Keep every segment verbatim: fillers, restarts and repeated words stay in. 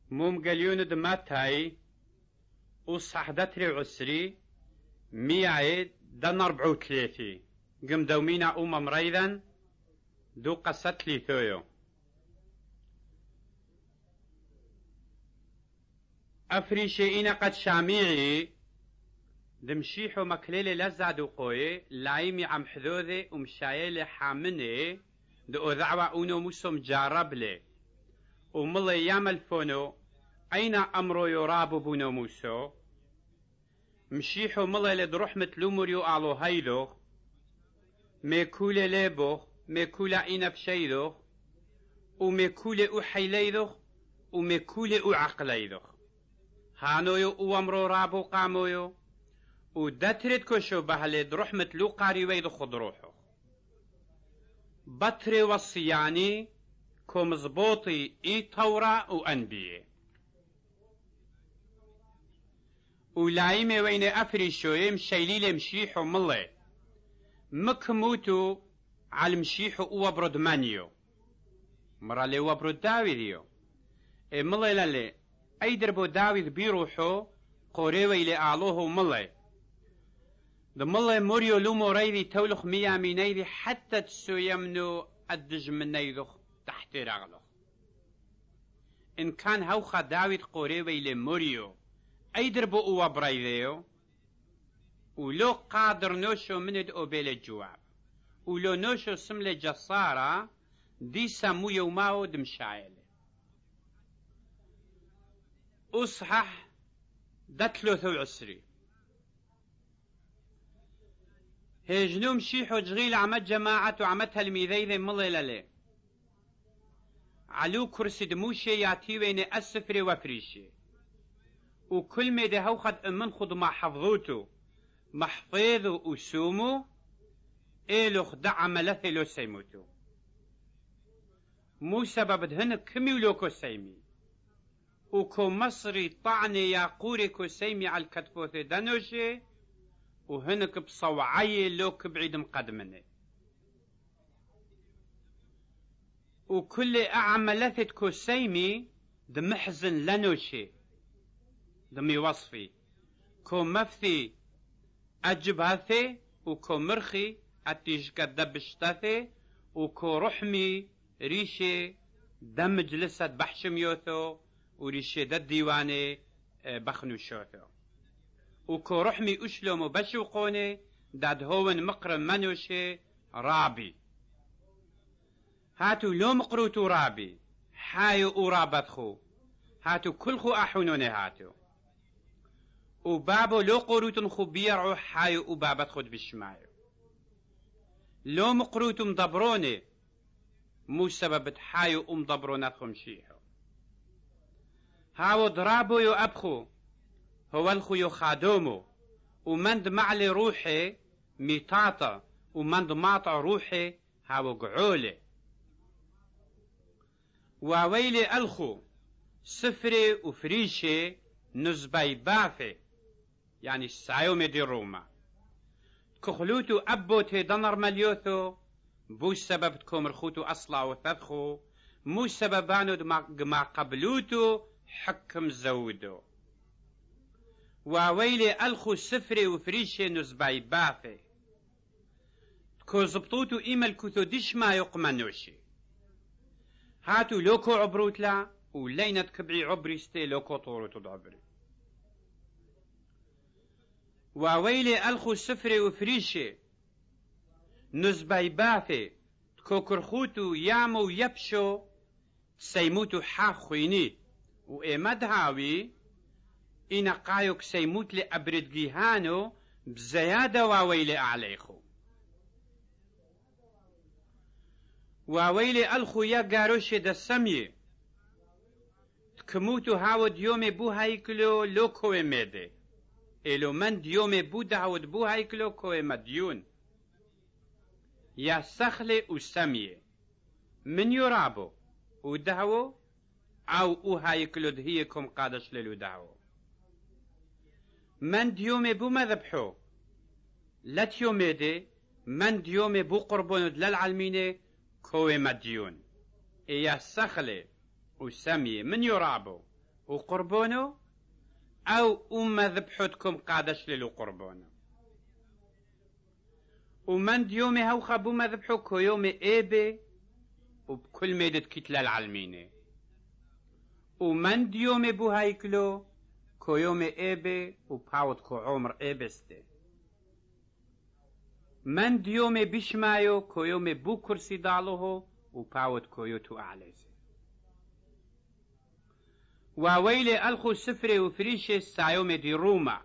موم قليون دماتاي وصحدتري عسري ميعي دن أربعو تليتي قم دومينا أمم مريضا دو قصت لي ثويو أفريشي إنا قد شاميعي دمشيحو مكليلي لزع دو قوي لايمي عم حذوذي ومشايلي حامني دو ذعوة أونو موسو مجارب لي وملي يعمل فونو أين أمرو يراب بونو موسو مشيحو ملي لدروح متلومريو أعلو هيلو ميكولي ليبو ميكولا إنا بشيدو وميكولي أحيليدو وميكولي أعقليدو هانويو وامرو رابو قامويو وداتريد كوشو بهالي دروح متلو قاري ويدو خد روحو بطري وصياني كومزبوطي اي تورا وانبيه ولايمي وين افريشوي مشيلي مشيحو ملي مكموتو على مشيحو وابرد مانيو مرالي وابرد داويديو اي ملي لالي اي دربو داويد بيروحو قوريوي لأعلوه ملي دمالله موريو لومو ريدي تولخ ميا مينيدي حتى تسو يمنو أدج من نيدخ تحت رغلخ إن كان هوخا داويد قوريوي لموريو أي دربو أوا بريديو ولو قادر نوشو مند أوبيل الجواب ولو نوشو سمل جسارة دي سمو يوماو دمشايل أصحح دتلوثو عسري هجنو مشيحو جغيل عمد جماعة وعمد تلميذي ملي للي علو كرسي دموشي ياتي وين أسفري وفريشي وكل ميدي هو خد امن خد ما حفظوتو محفظو وسومو إلو خدع عملثي لو سيموتو مو سبب دهن كمي ولوكو سيمي وكو مصري طعني ياقوري كو سيمي على الكتفوثي دانوشي وهنك بصوعي لوك بعيد مقدمني وكل أعملثت كو سيمي دمحزن لنوشي دمي وصفي كو مفثي أجبهثي وكو مرخي أتيجك دبشتثي وكو رحمي ريشي دم جلسة بحشميوثو وريشي دا ديواني بخنوشوثو وكو رحمي أشلومو بشوقوني داد هون مقرم منوشي رابي هاتو لو مقروتو رابي حايو أورابتخو هاتو كلخو أحونوني هاتو وبابو لو قروتن خو بيرعو حايو وبابتخو بشمايو لو مقروتو مدبروني مو سبب حايو ومدبروناتخو مشيحو هاو ضرابو يو أبخو هو الخو يخادومو ومند معلي روحي ميطاطا ومند ماطع روحي هاو قعولي وويلي الخو سفري وفريشي نزبي بافي يعني السايومي دي روما كخلوتو أبو تيدنر مليوثو بو سبب تكوم رخوتو أصلا وثثخو مو سببانو ما قبلوتو حكم زودو وويلي الخو سفري وفريشي نزبي بافي تكو زبطوتو إيمال كثو ديش ما يقمنوشي هاتو لوكو عبروتلا ولينة كبعي عبريستي لوكو طورتو دعبري وويلي الخو سفري وفريشي نزبي بافي تكو كرخوتو يامو يبشو سيموتو حاخويني وإيماد هاوي إنا قايوك سيموت لأبرد جيهانو بزيادة وويلي عليخو وويلي الخو يا قاروشي دا سمي تكموتو هاو ديومي بو هايكلو لو كوي ميدي إلو من ديومي بو داود بو هايكلو كوي مديون يا سخلي وسمي من يرابو ودهو أو او هايكلو دهيكم قادش للو دهو من ديومي بو مذبحو لا تيومي دي من ديومي بو قربونو للعلميني كوي مديون إيا سخلي وسمي من يرابو وقربونه أو أما ذبحتكم قادش للو قربونه ومن ديومي هاو خبو ما ذبحو كو يومي إيبي وبكل ميدة كتلة العلمينة ومن ديومي بو هايكلو كو يومي إيبي وباوت كو عمر إيبستي من ديومي بشمايو كو يومي بو كرسي دالوهو وباوت كو يوتو أعليسي وويلي ألخو سفري وفريشي سايومي دي روما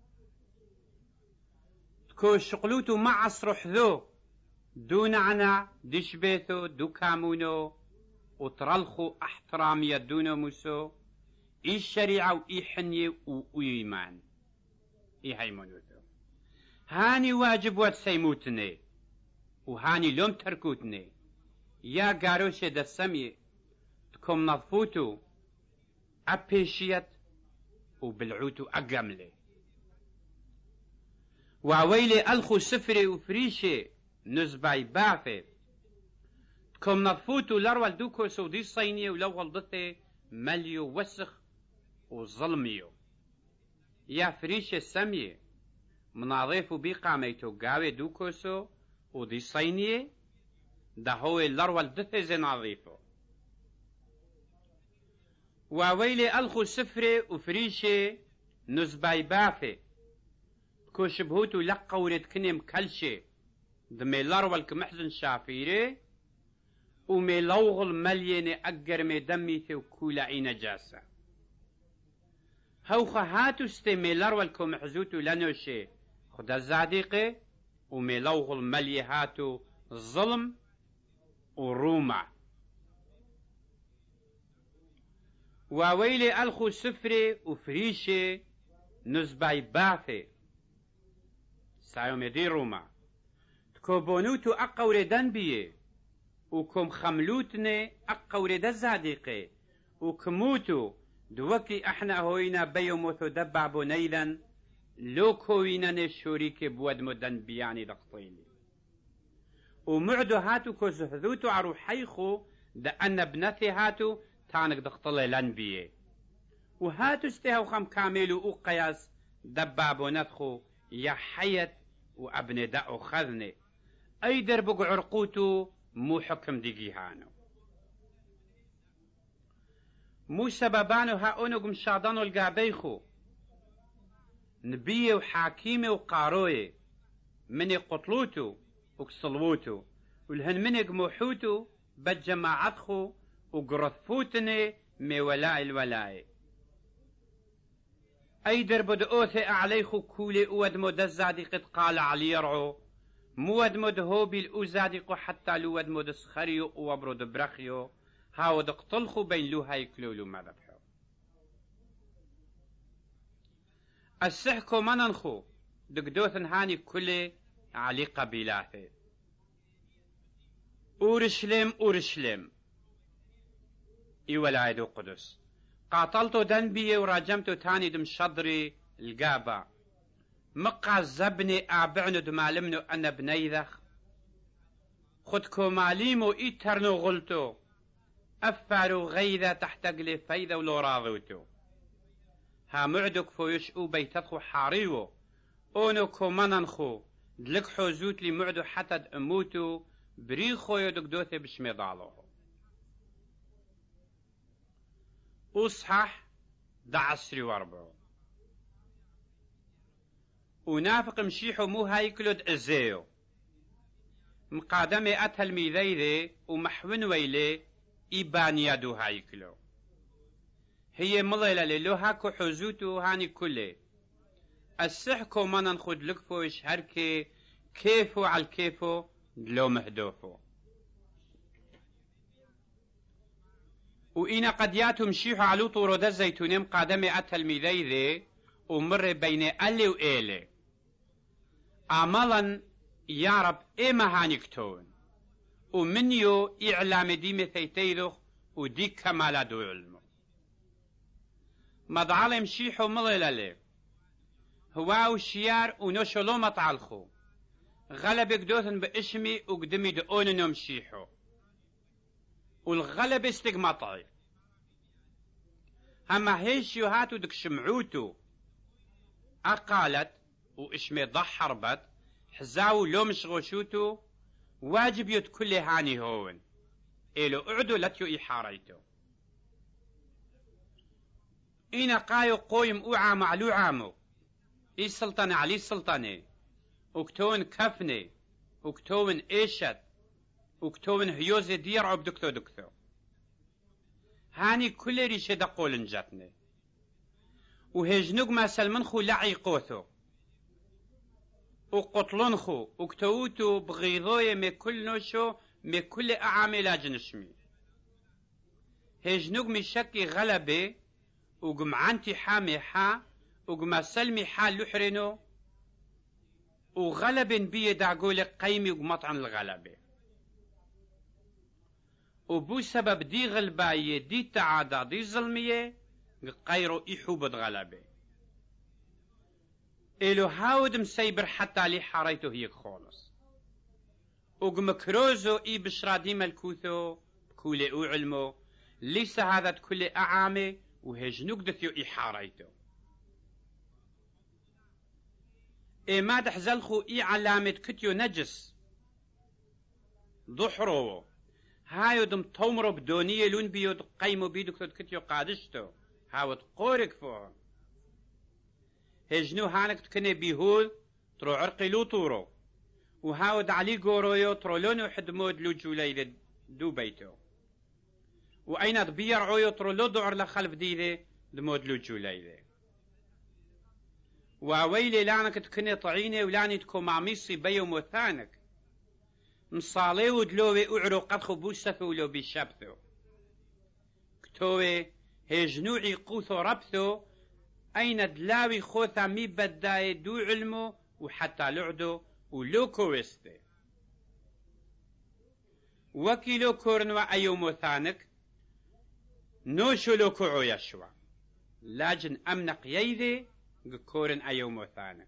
كو شقلوتو مع صرح ذو دو نعنع دش بيثو دو كامونو وطرلخو احترام يدونو موسو اي الشريعة واي حنية وايمان اي هايمونوتو هاني واجب وات سيموتني وهاني لوم تركوتني يا قاروشي دا السمي تكم نظفوتو ابيشيت وبلعوتو اقاملي وويلي ألخو سفري وفريشي نزباي بافي تكم نظفوتو لروال دوكو سودي صينية ولو غلطتي مليو وسخ وظلميو يا فريشي السمية مناظيفو بي قاميتو قاوي دوكوسو ودي صينية ده هو لروال دثي زي نظيفو وويلي ألخو سفري وفريشي نزباي بافي كو شبهوتو لقا ورد كنم كلشي دمي لارول كمحزن شافيري ومي لوغل مليني أقر مي دمي ثو كولا عين جاسة هوخا هاتو استي مي لارول كمحزوتو لنوشي خدا الزاديقي ومي لوغل ملي هاتو ظلم وروما وويلي ألخو سفري وفريشي نزباي بافي سايوم دي روما تكوبونوتو أقوري دنبيه وكم خملوتني أقوري دزاديقي وكموتو دوكي احنا هوينا بيوموثو دبع بنيلا لو كوينا نشوريكي بود مدن بياني دقطيني ومعدو هاتو كو زهذوتو عرو حيخو دا أن ابنثي هاتو تانك دقطلي لنبيه وهاتو استهو خم كاملو وقياس دبع بنثخو يا حيت وابن داء خذني اي دربق عرقوتو مو حكم ديجيهانو مو سببانو هاونو قمشادانو القابيخو نبيه وحاكيمي وقاروي مني قتلوتو وكسلوتو والهن مني قموحوتو بجماعتخو وقرثفوتني مي ولاء الولاء أي درب دؤوثي أعليخو كولي أود مد الزادي قد قال علي يرعو مود مد هو بالأزادق حتى لود مد سخريو وبرد برخيو هاو دقتلخو بين لو هاي كلولو ما ذبحو السحكو مننخو دقدوثن هاني كلي علي قبيلاثي أورشلم أورشلم إي ولايدو قدس قاتلتو دنبي وراجمتو تاني دم شضري القابة مقع زبني أعبعنو دمالمنو أنا بنيذخ خدكو ماليمو إيترنو غلتو أفارو غيذا تحتقلي فايذا ولو راضوتو ها معدك فويش أو بيتدخو حاريو أونو كوماننخو دلك حوزوت لي معدو حتى دأموتو بريخو يدك دوثي بشميضالو أصحح دا عسري واربعو ونافق مشيحو مو هايكلود أزيو مقادمي أتهل ميذيذي ومحون ويلي إيبانيا دو هايكلو هي مليلة للو هاكو حوزوتو هاني كله السحكو منن خود لكفوش هركي كيفو على الكيفو دلو مهدوفو وإنا قد ياتو مشيحو علو طورو دا الزيتونيم قادمي أتهل ميذيذي ومر بين ألي وإيلي عملا يا رب إيما هانيكتون ومنيو إعلام دي مثيتيذخ ودي كمالا دو علمو مضعال مشيحو مضلالي هواو شيار ونوشلو مطعالخو غلب قدوثن بإشمي وقدمي دقوننو مشيحو والغلب استقمطعي هما هيشيو هاتو دك شمعوتو أقالت وإشمي ضحربت حزاو لو مشغوشوتو واجب يد كل هاني هون إلو أعدو لتيو إحاريتو إنا قايو قويم أوعى معلو عامو إي سلطنة علي سلطنة وكتون كفنة وكتون إيشت وكتون هيوزي دير عبدكتو دكتو هاني كل ريشة دقول جاتني وهجنوك ما سلمنخو لعي قوثو وقتلنخو وكتوتو بغيضوية مي كل نوشو مي كل أعامي لاجنشمي هجنوك مي شكي غلبي وقمعنتي حامي حا وقما سلمي حال لحرنو وغلب بي داقولي قيمي وقمطعن الغلبة وبو سبب دي غلباية دي تعادة دي ظلمية قيرو إحوبة غلبة إلو هاود مسيبر حتى لي حريتو هيك خالص وقم كروزو إي بشرادي ملكوثو كولي أو علمو ليس هذا كل أعامي وهجنوك دثيو إي حريتو إي ما دحزلخو إي علامة كتيو نجس ضحرو هايو دم تومرو بدونية لون بيود قيمو بيدو كتيو قادشتو هاود قورك فوهم هجنو هانك تكني بيهول ترو عرقي لو طورو وهاود علي قورويو ترولونو حدمود لو جولي دو بيتو وأين تبير عويو ترولو دعر لخلف ديدي دمود لو جولي وويلي لانك تكني طعيني ولاني تكو معميصي بيو موثانك مصالي ودلوي اعرو قد خبوستثو لو بيشابثو كتوي هجنوعي قوثو ربثو أين دلاوي خوثا مي بداي دو علمو وحتى لعدو ولو كوستي وكيلو كورنوا أيو موثانك نوشو لو كوعو يشوا لاجن أمنق ييذي كورن أيو موثانك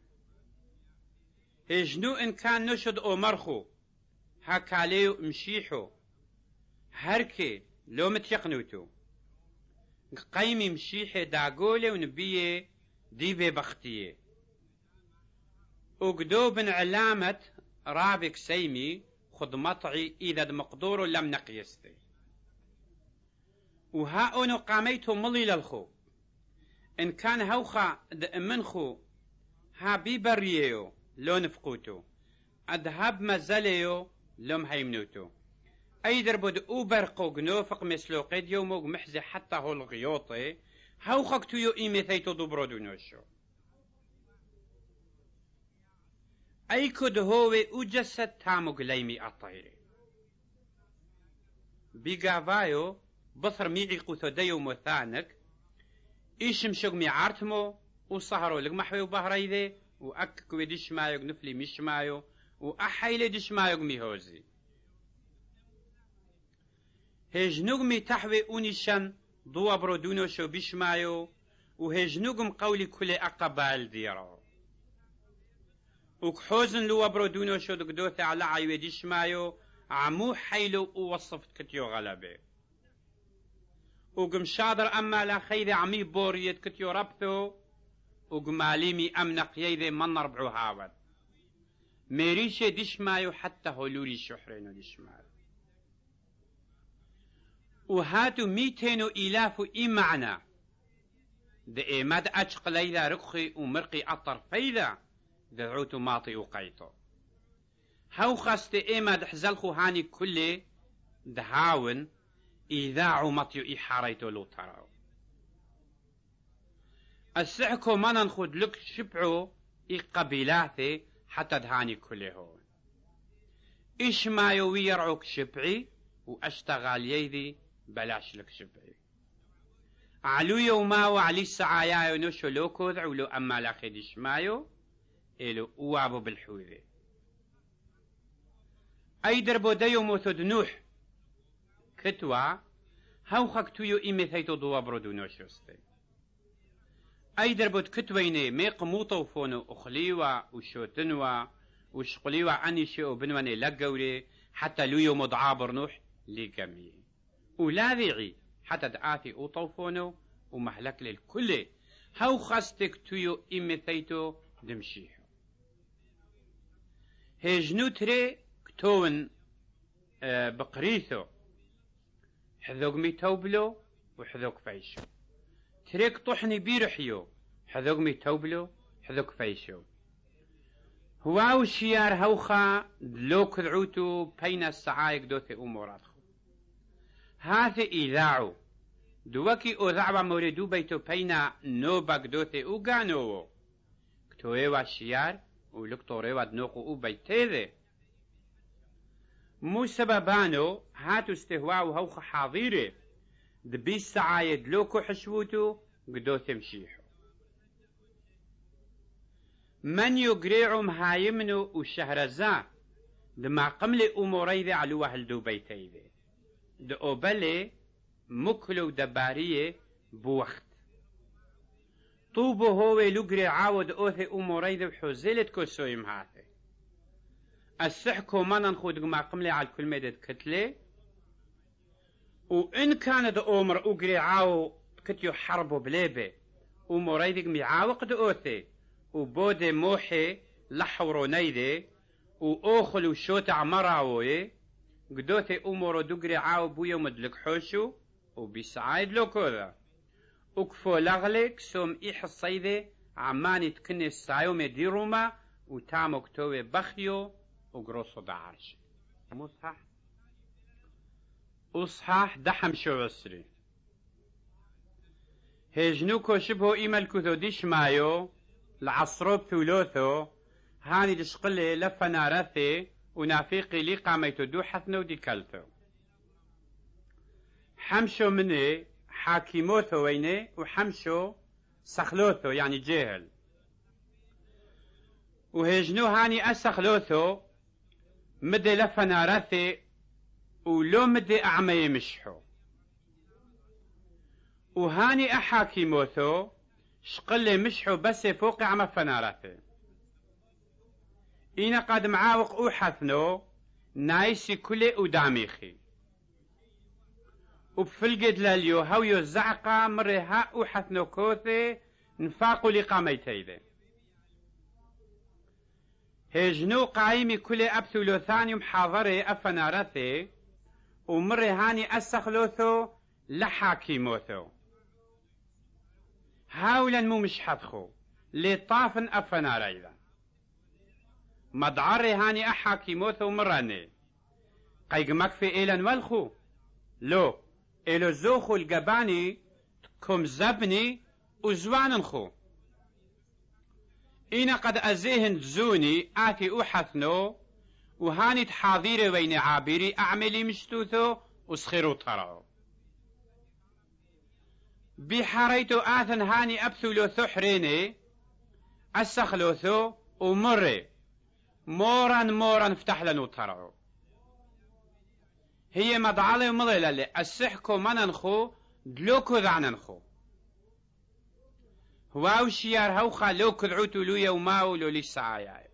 هجنو إن كان نشد أو مرخو هكاليو مشيحو هركي لو متيقنوتو قيمي مشيحي داقولي ونبيه ديبي بختيه وقدو بن علامة رابك سيمي خد مطعي إذا مقدور لم نقيستي وهاونو قاميتو ملي للخو إن كان هوخا دأمنخو ها بيبريو لو نفقوتو أدهاب مزاليو لم هيمنوتو أيدر بود أوبر قوق نوفق مسلوقي ديو موق محزي حتى هو الغيوطي هاو خاكتو يو إيمي ثيتو دبرو دونوشو أي كد هوي أجسد تامو قليمي أطيري بيقافايو بصر ميعي قوثو ديو مثانك إيشم شوق ميعارتمو وصهرو لقمحوي وبهريذي وأككوي ديش مايوق نفلي مش مايو وأحيلي ديش مايوق ميهوزي هجنوغمي تحوي أونيشان ضوا برودونو شو بيشمايو وهجنوغم قولي كل أقبال ديرو وكحوزن لوا برودونو شو دقدوثي على عيوي ديشمايو عمو حيلو ووصفت كتيو غلبي وقم شادر أما لا خيذي عمي بوريت كتيو ربثو وقماليمي أمنق يذي من ربعو هاود ميريشي ديشمايو حتى هلولي شحرينو ديشمايو وهاتو ميتينو إلافو إي معنى دا إيماد أجق ليدا رقخي ومرقي الطرفيدا دعوتو ماطي وقيتو هاو خاست إيماد حزلخو هاني كله دهاون إذاعو مطيو إحاريتو لو تراو السعكو منن خد لك شبعو إي قبيلاثي حتى دهاني كله هون إيش ما يويرعوك شبعي وأشتغل يذي بلاش لك شبعي علو يوما وعلي السعايا ونشو لو كوذع ولو أما لا خدش مايو إلو أوابو بالحوذي أي دربو ديو موثود نوح كتوا هاو خاكتويو إيمي ثيتو دوابرو دو نوشوستي أي دربو كتويني ميق موطوفونو أخليوا وشوتنوا وشقليوا عني شيء بنواني لقوري حتى لو يوم ضعابر نوح لقمي ولا ذيعي حتى دعاثي أطوفونو ومهلك للكل هاو خاستك تويو إمثيتو دمشيحو هجنو تري كتون آه بقريثو حذوق ميتوبلو وحذوق فايشو تريك طحني بيرحيو حذوق ميتوبلو حذوق فايشو هواو شيار هوخا دلو كذعوتو بين السعايق دوثي أموراتخو هذا إذاعو دوكي أذعب موردو بيتو بينا نوبك دوثي أوغانو كتوهوا شيار ولكتوريوا دنوقو أو بيتيذي مو سببانو هاتو استهواو هوخا حاضيري دبي السعاية دلوكو حشوتو قدوثي مشيحو من يقريعو مهايمنو وشهرزا دما قملي أموريذي على أهل دو بيتيذي دو بلي مكلو دباريه بوقت طوبو هو لقري عاود اوثي اموريذ وحوزيلت كوسويم هاثي السحكو منن خود ما قملي على الكل ميدد كتلي وان كان دو امر اقري عاو كتيو حربو بليبي اموريذ ميعاوق دو اوثي وبودي موحي لحورو نيدي واوخل وشوت عمراوي قدوثي امورو دقري عاو بويو مدلك حوشو وبيسعايد لو كذا وكفو لغلك سوم إيح الصيدة عماني تكني السايوم ديروما وتامو كتوي بخيو وقروصو دعرش مصحح أصحاح دحم شو عسري هجنوكو شبهو إيمال كذو ديش مايو العصروب ثلوثو هاني دشقلي لفنا رثي ونافيقي لي قاميتو دو حثنو دي كالتو حمشو مني حاكيموثو ويني وحمشو سخلوثو يعني جاهل وهجنو هاني أسخلوثو مدي لفنا رثي ولو مدي أعمى يمشحو وهاني أحاكيموثو شقلي مشحو بس فوق عمى فنارثي إنا قد معاوق أوحثنو نايسي كلي وداميخي وبفلقد لليو هاويو الزعقة مرها أوحثنو كوثي نفاقو لقاميتيذي هجنو قايمي كلي أبثلو ثاني محاضري أفنارثي ومري هاني أسخلوثو لحاكيموثو هاولا مو مش حدخو لطافن أفناريذا مدعري هاني أحاكيموثو مراني قيقمك في إيلان والخو لو إلو زوخو القباني كم زبني وزوان خو إنا قد أزيهن زوني آتي أوحثنو وهاني تحاضيري وين عابيري أعملي مشتوثو وسخيرو طرعو بحريتو آثن هاني أبثلو ثحريني أسخلوثو ومري مورا مورا فتح لنو طرعو هي مدعالي ومضيلة لي السحكو مننخو دلوكو ذعننخو هواو شيار هوخا لو كذعوتو لو يوماو لو لسعايا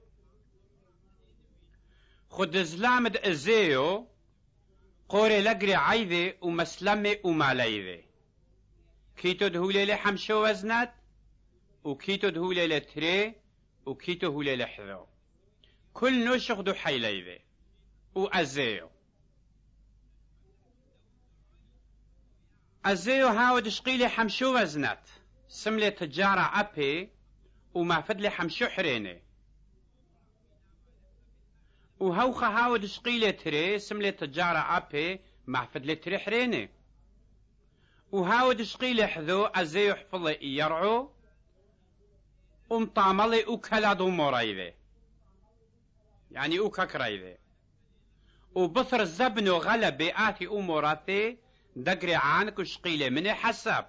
خد زلامد ازيو قوري لقري عايذي ومسلمي وماليذي كيتو دهولي لحمشو وزنات وكيتو دهولي لتري وكيتو هولي لحذو كل نوشخ دو حيليذي وازيو ازيو هاو دشقيلي حمشو وزنات سملي تجارة أبي وما فدلي حمشو حريني وهوخا هاو دشقيلي تري سملي تجارة أبي ما فدلي تري حريني وهاو دشقيلي حذو أزيو حفظي يرعو ومطاملي وكلادو مريذي يعني وككريذي وبثر الزبنو غلبي آتي أموراتي دقري عنك وشقيلي مني حسب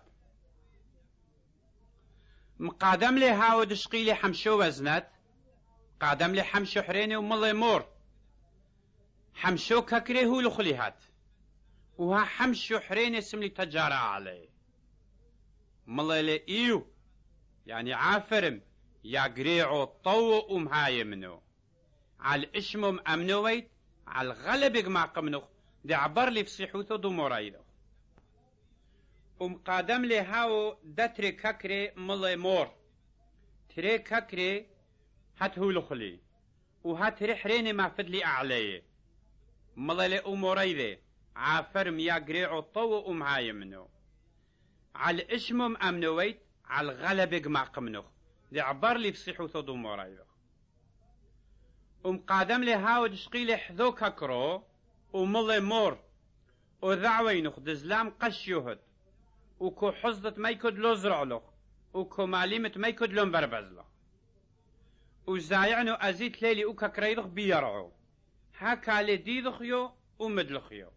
مقادم لي هاو دشقيلي حمشو وزنت قادم لي حمشو حريني ومالي مور حمشو ككري هو لخليهات وها حمشو حريني اسم لي تجارة علي مالي لي ايو يعني عافرم يا قريعو طو ومهاي منو على اشمو مأمنويت على الغلب ما قمنو دي عبر لي في صيحوثو دو مورايدو ام قادم له هاو دتر ككري مل مور تري ككري هات هولخلي وهات رحرين ما فدلي أعليه مل أموريده عافر ميا قريعو طو أم هاي منو على اسمم أمنويت على الغلب ما قمنخ دي عبر لي بصيحو ثدو موريده ام قادم له هاو دشقيل حذو ككرو ومل مور وذعوينخ دزلام قش يهد وكو حزدت ما يكد لو زرع له وكو معلمت ما يكد لو مبربز له وزايعنو أزيت ليلي وكا كريدخ بيرعو هكا لديدخيو ومدلخيو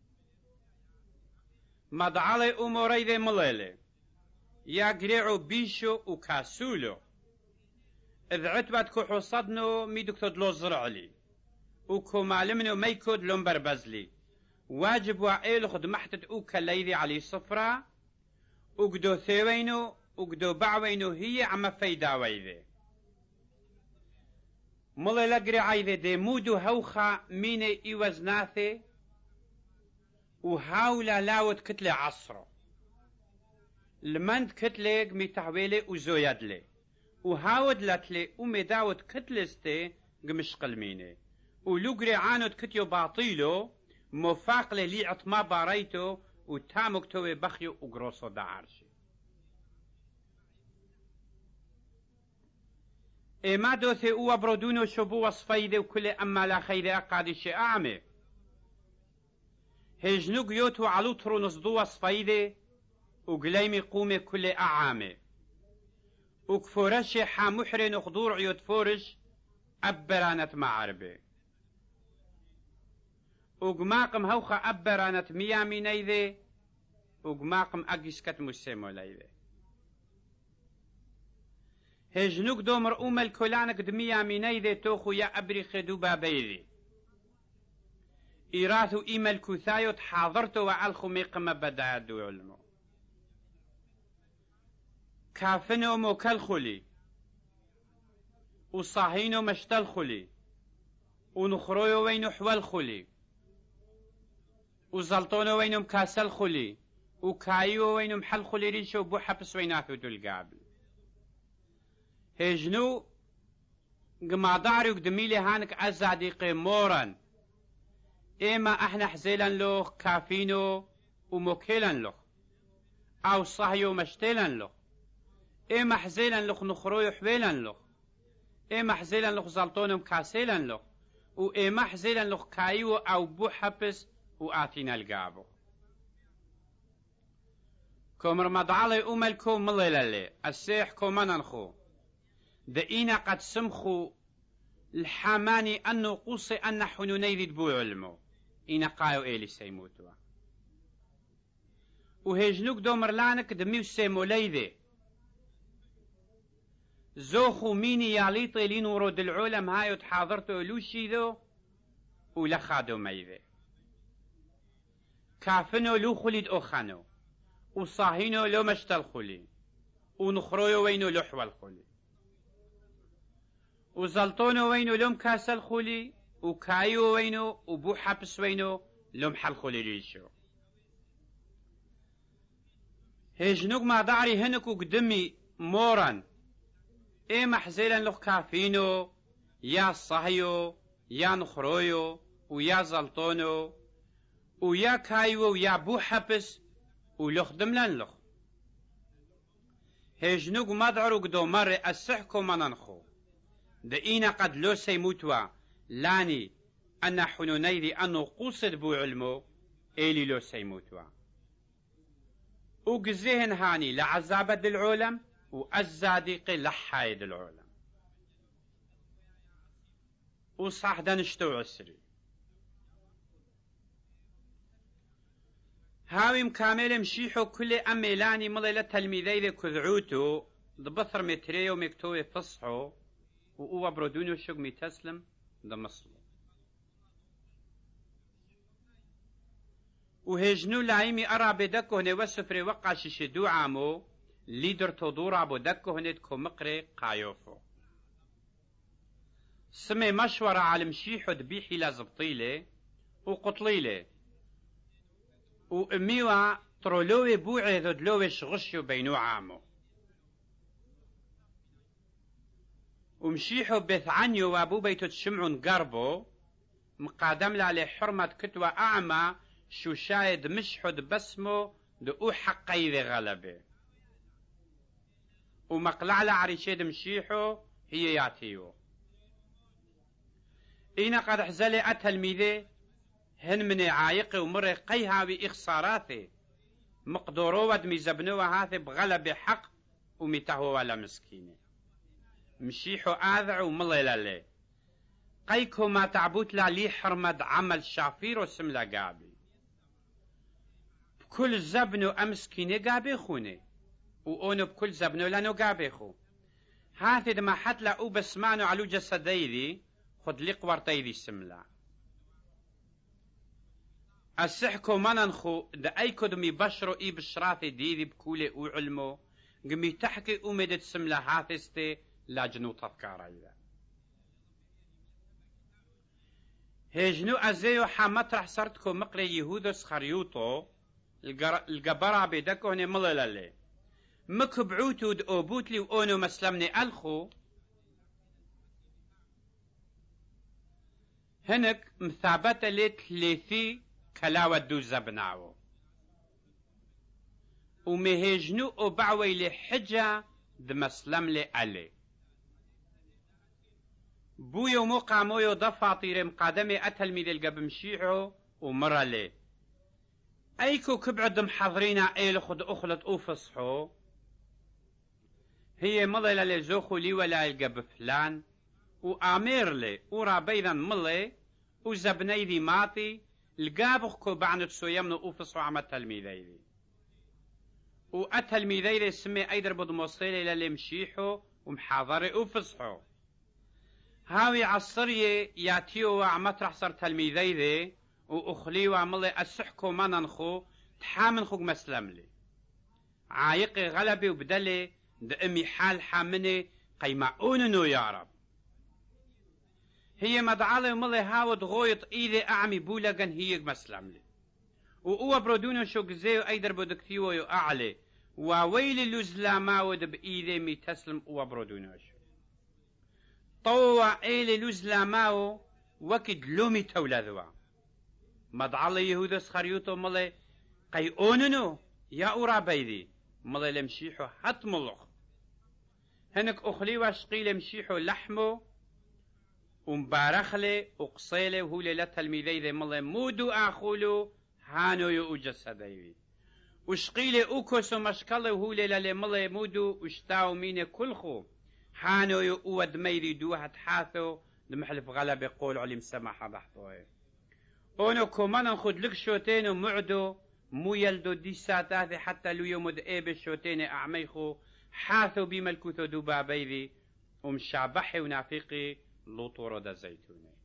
مدعالي أموريدي مليلي يا قريعو بيشو وكاسولو إذ عتبت كو حصدنو ميدك تدلو زرعلي وكو معلمنو ما يكد لو مبربزلي واجب وعيل خد محتد اوكا ليدي علي صفرا وقدو ثيوينو وقدو بعوينو هي عما فيدا ويذي مولي لقري عيذي دي مودو هوخا ميني ايوزناثي وهاولا لاوت كتلي عصرو المند كتلي قمي تحويلي وزويدلي وهاود لتلي ومي داوت كتلستي قمش قلميني ولقري عانود كتيو باطيلو مفاق لي عطما باريتو وتامك توي بخيو وقروصو دا عرشي إما دوثي اوه برودونو شبو وصفايدي وكل أما لا خيدي أقادي شي أعمي هجنو قيوتو علو ترو نصدو وصفايدي وقليمي قومي كل أعامي وكفورشي حامحرن وخضور عيوت فورش أبرانت معربي وقماقم هوخا أبرانت ميامي نيذي وقماقم أقسكت مسيمو ليذي هجنوك دومر أم الكولانك دميامي نيذي توخو يا أبري خدو بابيذي إيراثو إيما الكوثايو تحاضرتو وعالخو ميقما بدايا دو علمو كافنو موكل خلي وصاهينو مشتل خلي ونخرويو وينو حوال خلي وزلطونو وينو مكاسل خلي وكايو وينو محل خلي ريشو بو حبس ويناثو دو القابل هجنو قماداري وقدميلي هانك أزادي قيمورا إما احنا حزيلا لوخ كافينو وموكيلا لوخ أو صاهيو مشتيلا لوخ إما حزيلا لوخ نخرويو حويلا لوخ إما حزيلا لوخ زلطونو مكاسيلا لوخ وإما حزيلا لوخ كايو أو بو حبس وآتينا القابو كومر مدعالي أملكو مليلالي السيح كومانانخو دقينا قد سمخو الحاماني أنو قوصي أن حنوني ذي دبو علمو إنا قايو إيلي سيموتوا وهجنوك دومر لانك دميو سيمو ليذي زوخو ميني ياليطي لينو رود العلم هايو تحاضرتو لوشي ذو ولخادو ميذي كافنو لو خليد أخانو وصاهينو لو مشتل خلي ونخرويو وينو لحوى الخلي وزلطونو وينو لو مكاسل خلي وكايو وينو وبو حبس وينو لو محل خلي ريشو هجنوك ما داري هنكو قدمي موران اي محزيلا لو كافينو يا صاهيو يا نخرويو ويا زلطونو ويا كايو ويا بو حبس ولخدم لن لخ هجنوك مدعرو قدو مر السحكو مننخو دقينا قد لو سيموتوا لاني أنا حنونيذي أنو قوصد بو علمو إيلي لو سيموتوا وقزيهن هاني لعذابد العالم وأزاديقي لحايد العالم وصاحدا نشتو عسري هاويم كامل مشيحو كل أميلاني مضيلة تلميذي كذعوتو ضبثر متريو مكتوي فصحو وقوة برودونيو شوق متسلم دمصلو وهجنو لايمي أرى بدكو هني وسفري وقع شدو عامو ليدر تدور أبو دكو هني تكو مقري قايوفو سمي مشورة على مشيحو دبيحي لازبطيلي وقطليلي وأميوا طرولوي بوعي ذدلوي شغشو بينو عامو ومشيحو بثعنيو وابو بيتو تشمعون قربو مقادم لعلي حرمة كتوى أعمى شو شايد مشحد بسمو دو حقي ذي غلبه ومقلع لعريشيد مشيحو هي ياتيو إينا قد حزلي أتلميذي هن من عايقي ومري قيها بإخصاراتي مقدورو ود ميزبنو هاثي بغلب حق ومتهو ولا مسكينه مشيحو آذع ومليلالي قيكو ما تعبوت لا لي حرمد عمل شافير وسملا قابي بكل زبنو أمسكيني قابي خوني وأونو بكل زبنو لانو قابي خو هاثي دما حتلا أو بسمانو علو جسديدي خد لي قورتيدي سملا السحكو مننخو دا أيكو دمي بشرو إي بشراثي ديدي بكولي أو علمو قمي تحكي أمدت سملا هاثستي لا جنو تذكار إذا هجنو أزيو حامترح صرتكو مقري يهودوس خريوطو القبرة بيدكو هني مللالي مكبعوتو دقوبوتلي وأونو مسلمني ألخو هنك مثابتة لي تليثي كلاوة دو زبناو ومهجنو وبعوي لحجة دمسلم لي ألي بويو موقع مويو ضفاطير مقادمي أتلميذ القبمشيعو ومرالي أيكو كبعد محضرين إيل خد أخلط أوفصحو هي مضيلة لزوخو لي ولا القب فلان وآمير لي ورابيذا ملي وزبني ذي ماتي القابخكو بعنت سويمنو أوفصحو عم التلميذي وأتلميذي سمي أيدر بدموصيلي للي مشيحو ومحاضري أوفصحو هاوي عصرية ياتيو وعمترح صر تلميذي ذي وأخلي وعملي أسحكو مننخو تحامنخو مسلملي عايقي غلبي وبدلي دأمي حال حامني قيمعوننو يا رب هي مدعالي وملي هاود غويط إيدي أعمي بولغن هي مسلملي وقوة برودونو شو قزيو أيدر بودكتيو يو أعلي وويلي لزلاماود بإيدي مي تسلم قوة برودونو شو طوى إيلي لزلاماو وكد لومي تولذوا مدعالي يهودس خريوتو ملي قيئوننو يا أورا بيدي ملي لمشيحو حت ملخ هنك أخلي واشقي لمشيحو لحمو ومبارخلي وقصيلي وهولي لتلميذي ذي ملي مودو آخولو هانو يو جسدي وشقيلي أوكوسو مشكالي وهولي للي ملي مودو وشتاو ميني كلخو حانو يو أود ميري دوها تحاثو دمحلف غلب يقول علم سماحة ضحطوه أونو كومانا خد لك شوتين ومعدو مو يلدو دي ساتاثي حتى لو يومد إيب الشوتين أعميخو حاثو بملكوثو دوبا بيذي ومشابحي ونافقي لطورو دا زيتوني